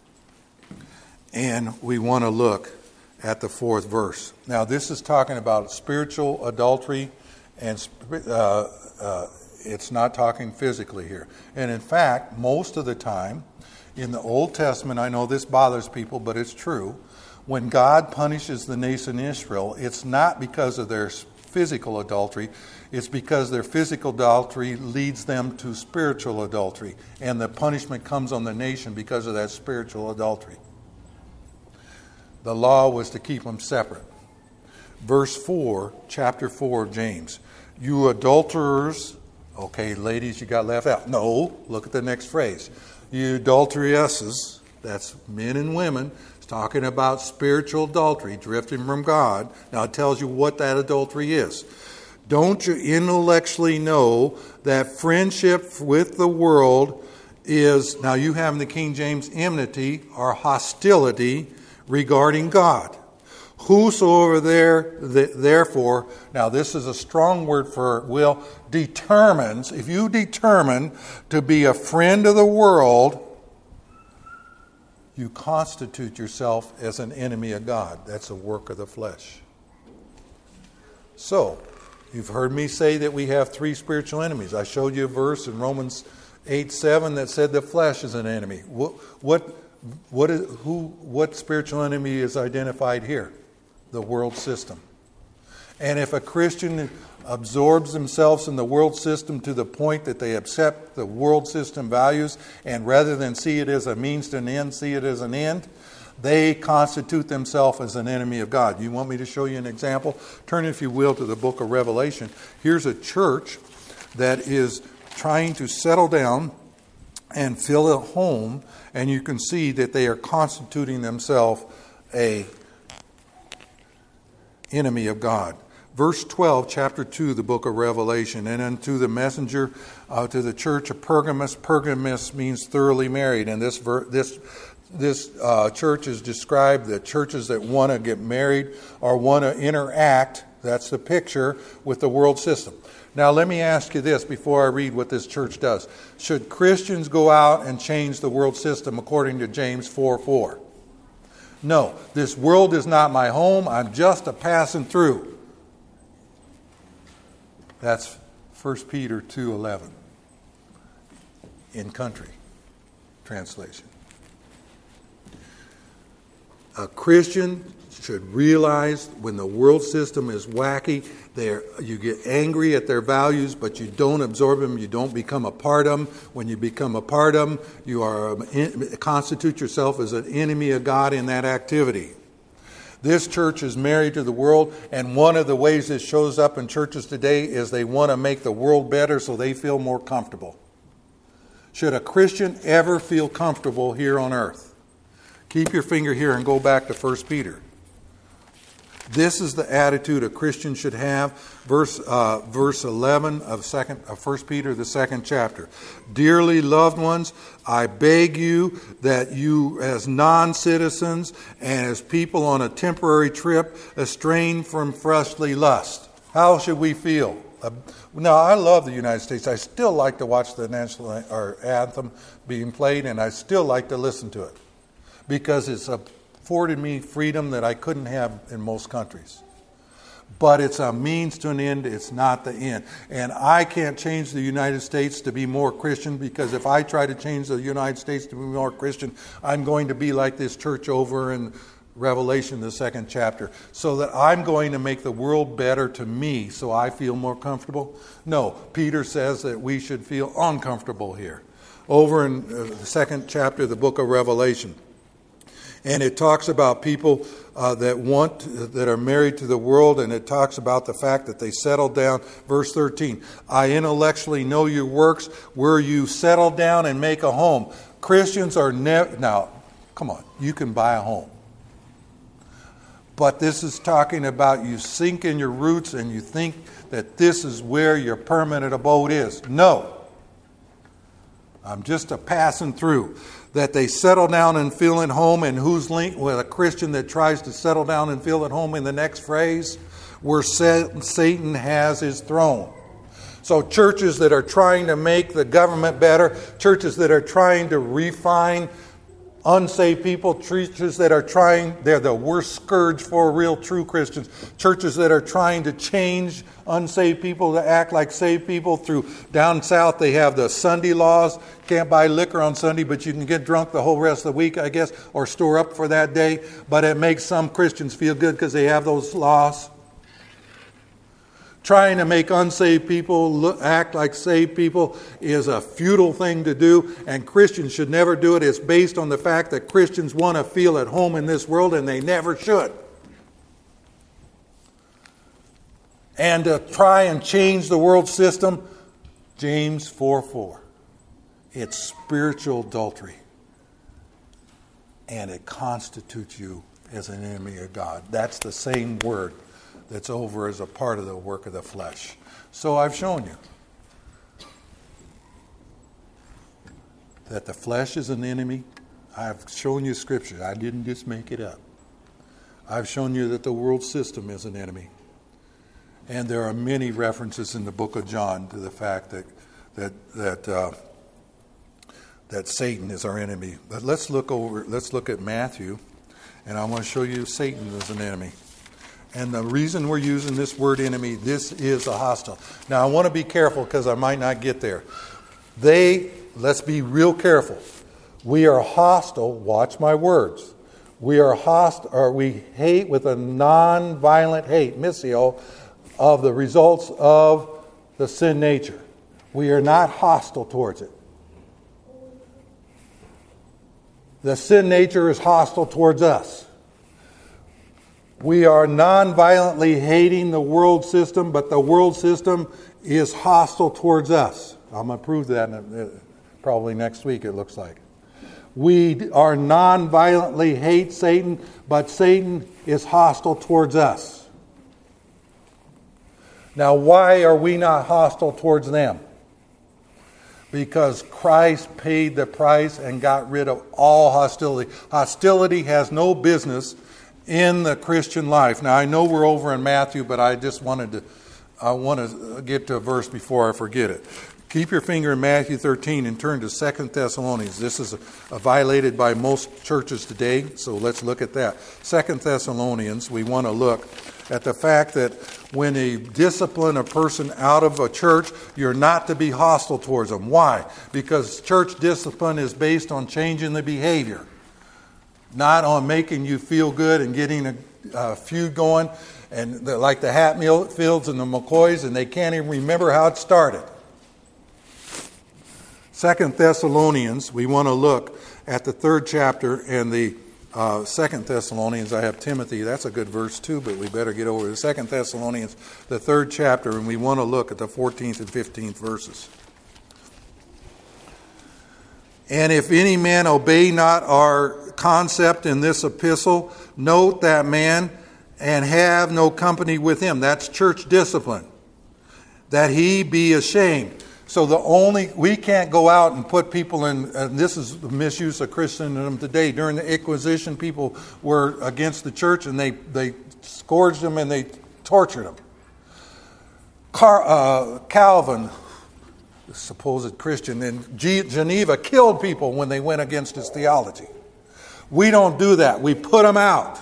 And we want to look at the fourth verse. Now, this is talking about spiritual adultery, and uh, uh, it's not talking physically here. And in fact, most of the time, in the Old Testament, I know this bothers people, but it's true, when God punishes the nation Israel, it's not because of their physical adultery, it's because their physical adultery leads them to spiritual adultery, and the punishment comes on the nation because of that spiritual adultery. The law was to keep them separate. Verse four, chapter four of James. You adulterers, okay, ladies, you got left out. No, look at the next phrase. You adulteresses, that's men and women, it's talking about spiritual adultery, drifting from God. Now it tells you what that adultery is. Don't you intellectually know that friendship with the world is, now you have in the King James, enmity or hostility regarding God. Whosoever there, th- therefore, now this is a strong word for will, determines, if you determine to be a friend of the world, you constitute yourself as an enemy of God. That's a work of the flesh. So, you've heard me say that we have three spiritual enemies. I showed you a verse in Romans eight seven that said the flesh is an enemy. What, what, what, is, who, what spiritual enemy is identified here? The world system. And if a Christian absorbs themselves in the world system to the point that they accept the world system values, and rather than see it as a means to an end, see it as an end, they constitute themselves as an enemy of God. You want me to show you an example? Turn, if you will, to the book of Revelation. Here's a church that is trying to settle down and fill a home, and you can see that they are constituting themselves a enemy of God. Verse twelve, chapter two, the book of Revelation. And unto the messenger uh, to the church of Pergamos. Pergamos means thoroughly married. And this ver- this this uh, church is described, the churches that want to get married or want to interact, that's the picture, with the world system. Now let me ask you this before I read what this church does. Should Christians go out and change the world system according to James four four? No. This world is not my home. I'm just a passing through. That's First Peter two eleven in country translation. A Christian should realize when the world system is wacky, you get angry at their values, but you don't absorb them. You don't become a part of them. When you become a part of them, you are constitute yourself as an enemy of God in that activity. This church is married to the world, and one of the ways this shows up in churches today is they want to make the world better so they feel more comfortable. Should a Christian ever feel comfortable here on earth? Keep your finger here and go back to First Peter. This is the attitude a Christian should have. Verse uh, verse eleven of second of First Peter, the second chapter. Dearly loved ones, I beg you that you, as non-citizens and as people on a temporary trip, estranged from fleshly lust. How should we feel? Uh, now, I love the United States. I still like to watch the national or anthem being played, and I still like to listen to it because it's afforded me freedom that I couldn't have in most countries. But it's a means to an end. It's not the end. And I can't change the United States to be more Christian, because if I try to change the United States to be more Christian, I'm going to be like this church over in Revelation, the second chapter, so that I'm going to make the world better to me so I feel more comfortable. No, Peter says that we should feel uncomfortable here. Over in uh, the second chapter of the book of Revelation. And it talks about people uh, that want, that are married to the world, and it talks about the fact that they settle down. Verse thirteen, I intellectually know your works, where you settle down and make a home. Christians are never, now, come on, you can buy a home. But this is talking about you sink in your roots and you think that this is where your permanent abode is. No. I'm just a passing through. That they settle down and feel at home, and who's linked with a Christian that tries to settle down and feel at home in the next phrase? Where Satan has his throne. So churches that are trying to make the government better, churches that are trying to refine unsaved people, churches that are trying, they're the worst scourge for real true Christians. Churches that are trying to change unsaved people to act like saved people. Through down south they have the Sunday laws. Can't buy liquor on Sunday, but you can get drunk the whole rest of the week, I guess, or store up for that day. But it makes some Christians feel good because they have those laws. Trying to make unsaved people look, act like saved people is a futile thing to do, and Christians should never do it. It's based on the fact that Christians want to feel at home in this world, and they never should. And to try and change the world system, James four four. It's spiritual adultery, and it constitutes you as an enemy of God. That's the same word that's over as a part of the work of the flesh. So I've shown you that the flesh is an enemy. I've shown you Scripture. I didn't just make it up. I've shown you that the world system is an enemy. And there are many references in the book of John to the fact that that that uh, that Satan is our enemy. But let's look over. Let's look at Matthew, and I want to show you Satan as an enemy. And the reason we're using this word enemy, this is a hostile. Now, I want to be careful because I might not get there. They, let's be real careful. We are hostile, watch my words. We are hostile, or we hate with a non-violent hate, missio, of the results of the sin nature. We are not hostile towards it. The sin nature is hostile towards us. We are non-violently hating the world system, but the world system is hostile towards us. I'm going to prove that in, probably next week, it looks like. We are non-violently hate Satan, but Satan is hostile towards us. Now, why are we not hostile towards them? Because Christ paid the price and got rid of all hostility. Hostility has no business in the Christian life. Now, I know we're over in Matthew, but I just wanted to, I want to get to a verse before I forget it. Keep your finger in Matthew thirteen and turn to Second Thessalonians. This is a, a violated by most churches today, so let's look at that. Second Thessalonians, we want to look at the fact that when you discipline a person out of a church, you're not to be hostile towards them. Why? Because church discipline is based on changing the behavior, not on making you feel good and getting a, a feud going. And the, like the Hatfields and the McCoys, and they can't even remember how it started. Second Thessalonians, we want to look at the third chapter and the uh, Second Thessalonians. I have Timothy. That's a good verse too, but we better get over to Second Thessalonians, the third chapter, and we want to look at the fourteenth and fifteenth verses. And if any man obey not our concept in this epistle, note that man and have no company with him. That's church discipline. That he be ashamed. So the only, we can't go out and put people in, and this is the misuse of Christendom today. During the Inquisition, people were against the church and they, they scourged them and they tortured them. Car, uh, Calvin, the supposed Christian in G- Geneva, killed people when they went against his theology. We don't do that. We put them out.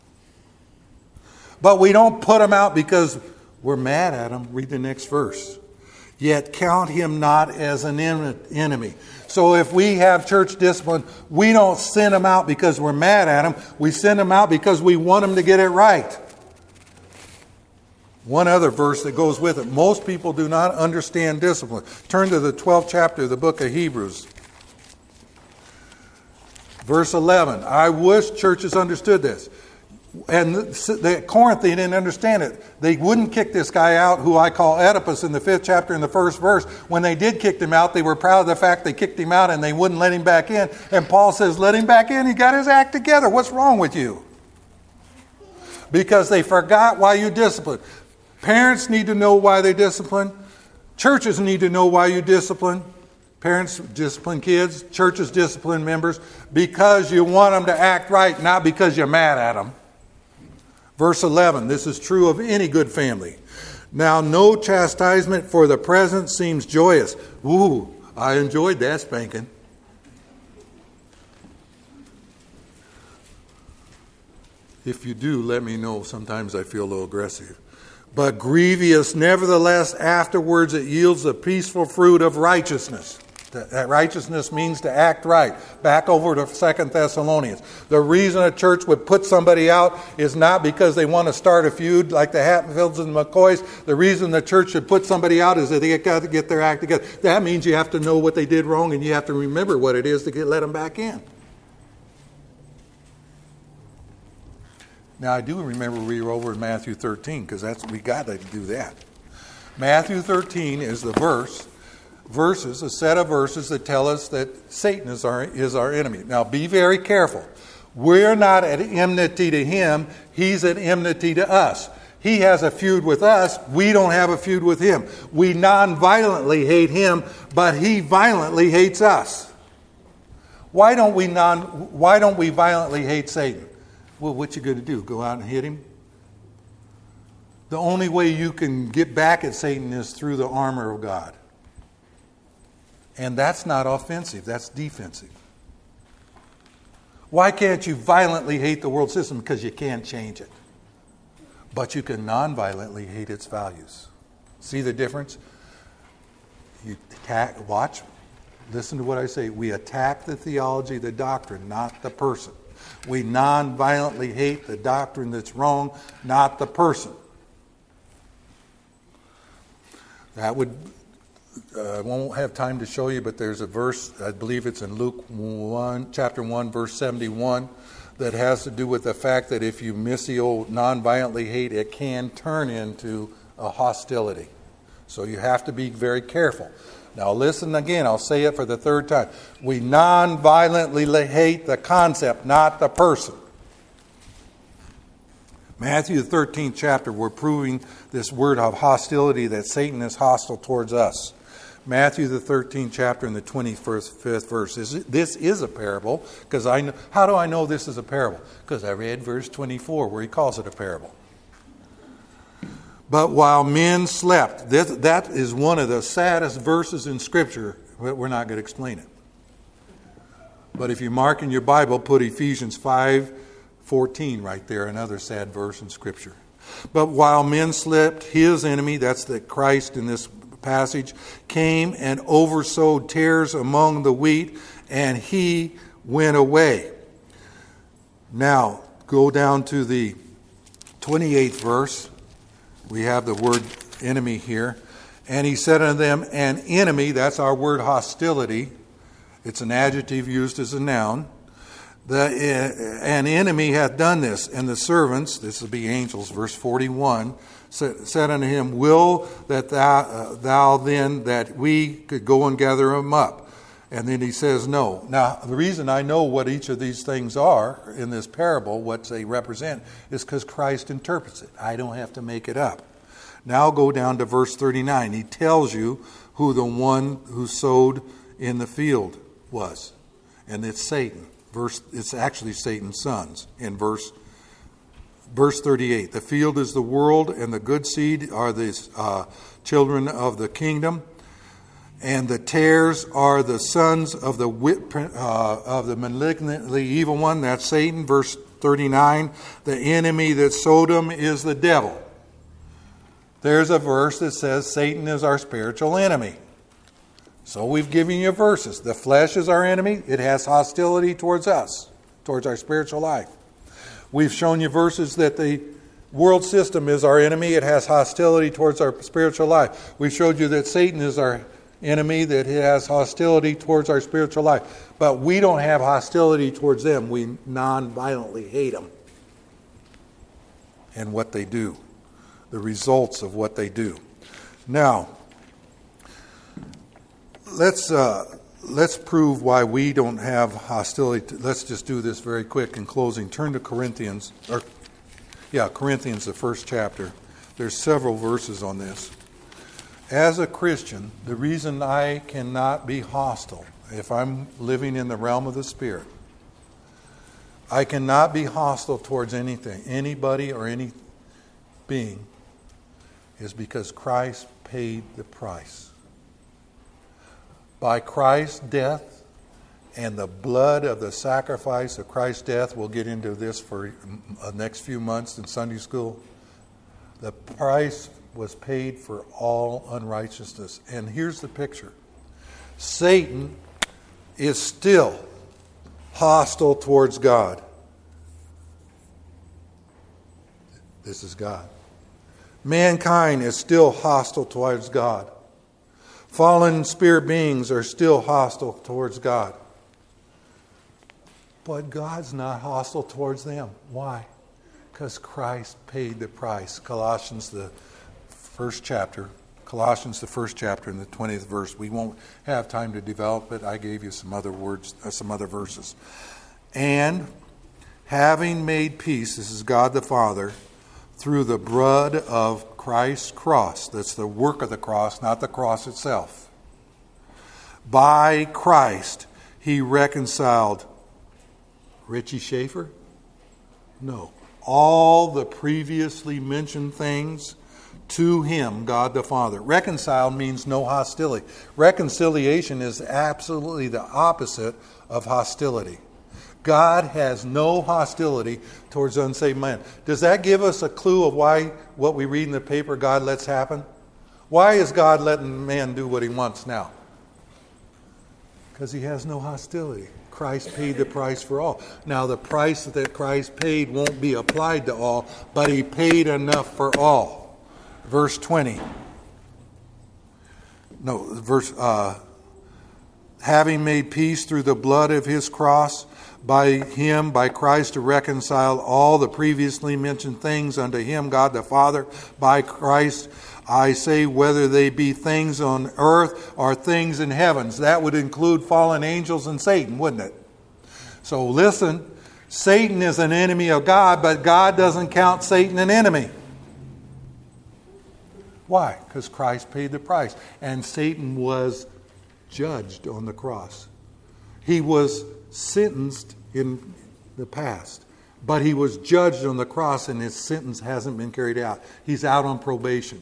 But we don't put them out because we're mad at them. Read the next verse. Yet count him not as an enemy. So if we have church discipline, we don't send them out because we're mad at them. We send them out because we want them to get it right. One other verse that goes with it. Most people do not understand discipline. Turn to the twelfth chapter of the book of Hebrews. Verse eleven. I wish churches understood this. And the Corinth, they didn't understand it. They wouldn't kick this guy out, who I call Oedipus, in the fifth chapter in the first verse. When they did kick him out, they were proud of the fact they kicked him out and they wouldn't let him back in. And Paul says, let him back in. He got his act together. What's wrong with you? Because they forgot why you discipline. Parents need to know why they discipline. Churches need to know why you discipline. Parents discipline kids. Churches discipline members. Because you want them to act right, not because you're mad at them. Verse eleven, this is true of any good family. Now no chastisement for the present seems joyous. Ooh, I enjoyed that spanking. If you do, let me know. Sometimes I feel a little aggressive. But grievous, nevertheless, afterwards it yields the peaceful fruit of righteousness. That righteousness means to act right. Back over to Second Thessalonians. The reason a church would put somebody out is not because they want to start a feud like the Hatfields and the McCoys. The reason the church should put somebody out is that they got to get their act together. That means you have to know what they did wrong and you have to remember what it is to get let them back in. Now I do remember we were over in Matthew thirteen because that's we got to do that. Matthew thirteen is the verse. Verses, a set of verses that tell us that Satan is our, is our enemy. Now be very careful. We're not at enmity to him. He's at enmity to us. He has a feud with us. We don't have a feud with him. We non-violently hate him, but he violently hates us. Why don't we non, why don't we violently hate Satan? Well, what you going to do? Go out and hit him? The only way you can get back at Satan is through the armor of God. And that's not offensive, that's defensive. Why can't you violently hate the world system? Because you can't change it. but you can non-violently hate its values. See the difference? You attack, watch, listen to what I say. We attack the theology, the doctrine, not the person. We non-violently hate the doctrine that's wrong, not the person. That would, uh, I won't have time to show you, but there's a verse, I believe it's in Luke one, chapter one, verse seventy-one, that has to do with the fact that if you miss the old non-violently hate, it can turn into a hostility. So you have to be very careful. Now listen again, I'll say it for the third time. We non-violently hate the concept, not the person. Matthew the thirteenth chapter, we're proving this word of hostility, that Satan is hostile towards us. Matthew the thirteenth chapter and the twenty-fifth verse. This is a parable. Because I know, how do I know this is a parable? Because I read verse twenty-four where he calls it a parable. But while men slept, this, that is one of the saddest verses in Scripture, but we're not going to explain it. But if you mark in your Bible, put Ephesians five fourteen right there, another sad verse in Scripture. But while men slept, his enemy, that's the Christ in this passage, came and oversowed tares among the wheat, and he went away. Now, go down to the twenty-eighth verse. We have the word enemy here. And he said unto them, an enemy, that's our word hostility. It's an adjective used as a noun. The, uh, an enemy hath done this, and the servants, this will be angels, verse forty-one, said, said unto him, will that thou, uh, thou then that we could go and gather them up? And then he says no. Now, the reason I know what each of these things are in this parable, what they represent, is because Christ interprets it. I don't have to make it up. Now go down to verse thirty-nine. He tells you who the one who sowed in the field was. And it's Satan. Verse, it's actually Satan's sons in verse verse thirty-eight. The field is the world, and the good seed are the uh, children of the kingdom, and the tares are the sons of the uh, of the malignantly evil one. That's Satan. Verse thirty-nine. The enemy that sowed them is the devil. There's a verse that says Satan is our spiritual enemy. So we've given you verses. The flesh is our enemy. It has hostility towards us, towards our spiritual life. We've shown you verses that the world system is our enemy. It has hostility towards our spiritual life. We've showed you that Satan is our enemy, that it has hostility towards our spiritual life. But we don't have hostility towards them. We non-violently hate them and what they do, the results of what they do. Now, Let's uh, let's prove why we don't have hostility. To, let's just do this very quick in closing. Turn to Corinthians, or yeah, Corinthians, the first chapter. There's several verses on this. As a Christian, the reason I cannot be hostile, if I'm living in the realm of the Spirit, I cannot be hostile towards anything, anybody or any being, is because Christ paid the price. By Christ's death and the blood of the sacrifice of Christ's death, we'll get into this for the next few months in Sunday school. The price was paid for all unrighteousness. And here's the picture. Satan is still hostile towards God. This is God. Mankind is still hostile towards God. Fallen spirit beings are still hostile towards God. But God's not hostile towards them. Why? Because Christ paid the price. Colossians, the first chapter. Colossians, the first chapter, in the twentieth verse. We won't have time to develop it. I gave you some other words, uh, some other verses. And having made peace, this is God the Father, through the blood of Christ's cross. That's the work of the cross, not the cross itself. By Christ, he reconciled Richie Schaefer? No. All the previously mentioned things to him, God the Father. Reconcile means no hostility. Reconciliation is absolutely the opposite of hostility. God has no hostility towards unsaved men. Does that give us a clue of why what we read in the paper God lets happen? Why is God letting man do what he wants now? Because he has no hostility. Christ paid the price for all. Now, the price that Christ paid won't be applied to all, but he paid enough for all. Verse twenty. No, verse, uh, having made peace through the blood of his cross, by him, by Christ, to reconcile all the previously mentioned things unto him, God the Father, by Christ, I say, whether they be things on earth or things in heavens. That would include fallen angels and Satan, wouldn't it? So listen, Satan is an enemy of God, but God doesn't count Satan an enemy. Why? Because Christ paid the price. And Satan was judged on the cross. He was sentenced in the past, but he was judged on the cross and his sentence hasn't been carried out. He's out on probation.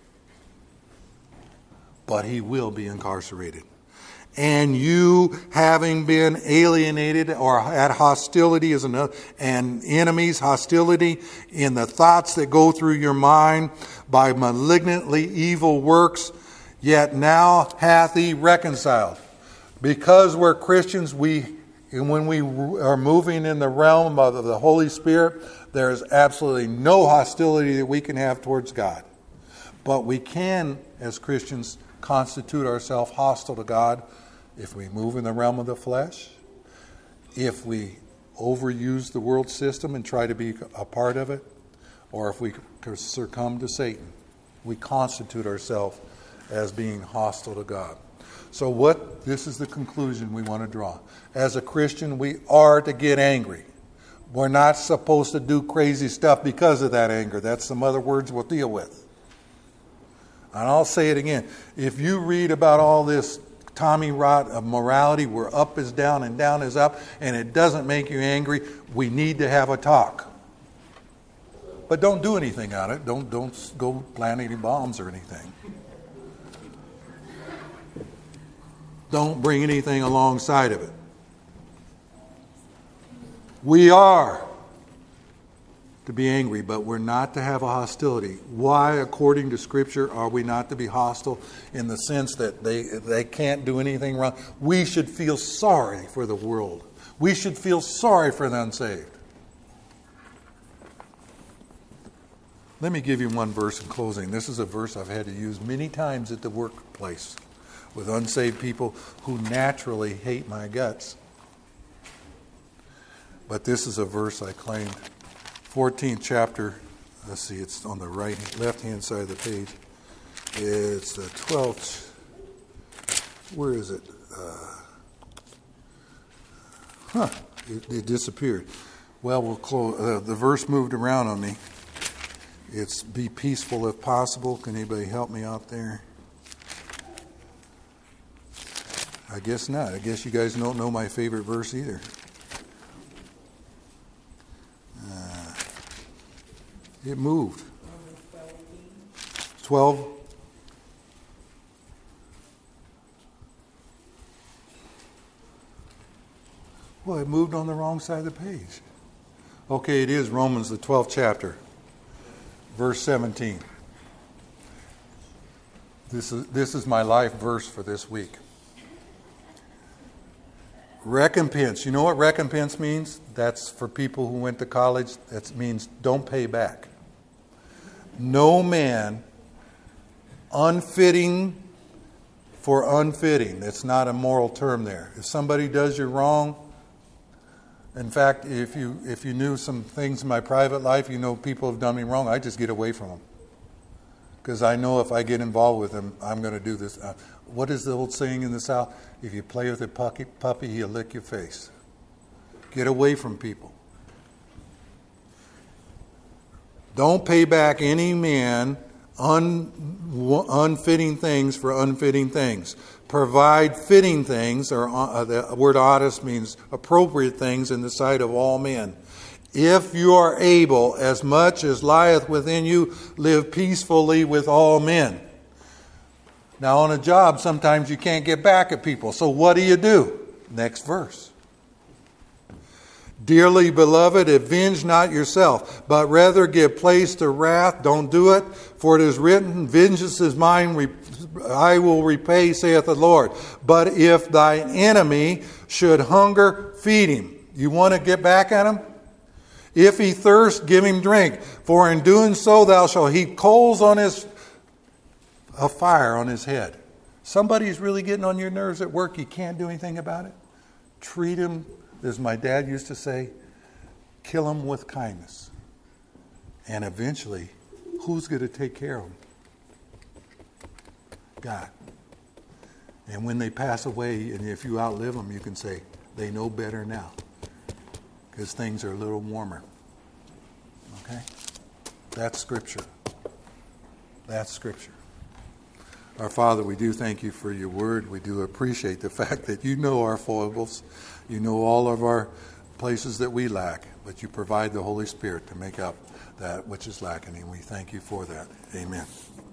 But he will be incarcerated. And you, having been alienated or had hostility as another, and enemies, hostility in the thoughts that go through your mind by malignantly evil works, yet now hath he reconciled. Because we're Christians, we, and when we are moving in the realm of the Holy Spirit, there is absolutely no hostility that we can have towards God. But we can, as Christians, constitute ourselves hostile to God if we move in the realm of the flesh, if we overuse the world system and try to be a part of it, or if we succumb to Satan. We constitute ourselves as being hostile to God. So what, this is the conclusion we want to draw. As a Christian, we are to get angry. We're not supposed to do crazy stuff because of that anger. That's some other words we'll deal with. And I'll say it again. If you read about all this Tommy rot of morality, where up is down and down is up, and it doesn't make you angry, we need to have a talk. But don't do anything on it. Don't, don't go plant any bombs or anything. Don't bring anything alongside of it. We are to be angry, but we're not to have a hostility. Why, according to Scripture, are we not to be hostile? In the sense that they, they can't do anything wrong. We should feel sorry for the world. We should feel sorry for the unsaved. Let me give you one verse in closing. This is a verse I've had to use many times at the workplace with unsaved people who naturally hate my guts. But this is a verse I claimed. fourteenth chapter, let's see, it's on the right, left-hand side of the page. It's the twelfth, where is it? Uh, huh, it, it disappeared. Well, we'll close. Uh, the verse moved around on me. It's be peaceful if possible. Can anybody help me out there? I guess not. I guess you guys don't know my favorite verse either. Uh, it moved. twelve. Well, it moved on the wrong side of the page. Okay, it is Romans, the twelfth chapter. Verse seventeen. This is this is my life verse for this week. Recompense. You know what recompense means? That's for people who went to college. That means don't pay back. No man unfitting for unfitting. That's not a moral term there. If somebody does you wrong, in fact, if you if you knew some things in my private life, you know people have done me wrong, I just get away from them. Because I know if I get involved with them, I'm going to do this. Uh, what is the old saying in the South? If you play with a puppy, puppy, he'll lick your face. Get away from people. Don't pay back any man un, unfitting things for unfitting things. Provide fitting things, or uh, the word honest means appropriate things in the sight of all men. If you are able, as much as lieth within you, live peacefully with all men. Now on a job, sometimes you can't get back at people. So what do you do? Next verse. Dearly beloved, avenge not yourself, but rather give place to wrath. Don't do it, for it is written, vengeance is mine, I will repay, saith the Lord. But if thy enemy should hunger, feed him. You want to get back at him? If he thirst, give him drink. For in doing so thou shalt heap coals on his, a fire on his head. Somebody's really getting on your nerves at work, you can't do anything about it. Treat him, as my dad used to say, kill him with kindness. And eventually, who's going to take care of them? God. And when they pass away, and if you outlive them, you can say, they know better now. Because things are a little warmer. Okay? That's Scripture. That's Scripture. Our Father, we do thank you for your word. We do appreciate the fact that you know our foibles. You know all of our places that we lack. But you provide the Holy Spirit to make up that which is lacking. And we thank you for that. Amen.